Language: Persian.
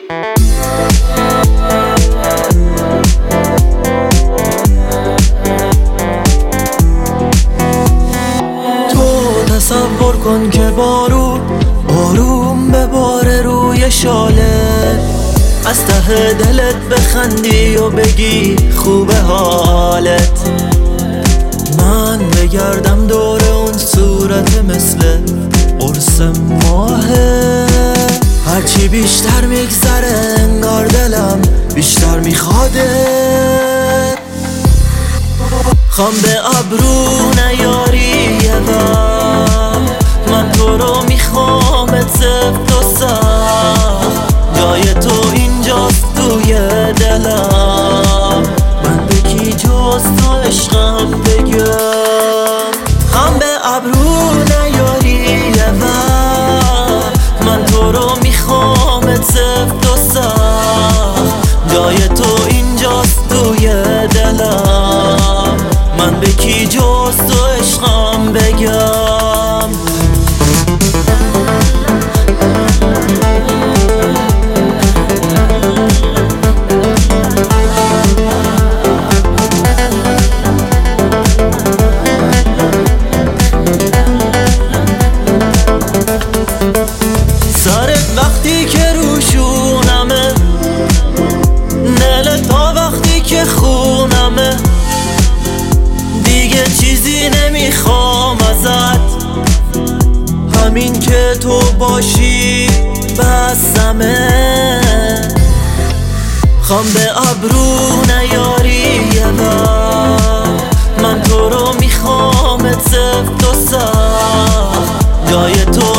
تصور کن که بارون بباره روی شاله، از ته دلت بخندی و بگی خوبه حالت. من بگردم دور اون صورت مثل قرص ماهه، هرچی بیشتر میگذره انگار دلم بیشتر میخواده. خوام به ابرو نیاری یه وقت، من تو رو میخوامت سفت و سخت، جای تو اینجاست توی دلم، من به کی جز تو عشقم بگم. خوام به ابرو نیاری یه وقت، من تو رو میخوامت سفت و سخت، جای تو اینجاست توی دلم، من به کی جز تو عشقم بگم. سرت وقتی که روشونمه، دلت تا وقتی که خونمه، دیگه چیزی نمیخوام ازت، همین که تو باشی بسمه. خوام به ابرو نیاری یه وقت، من تو رو میخوامت سفت و سخت، جای تو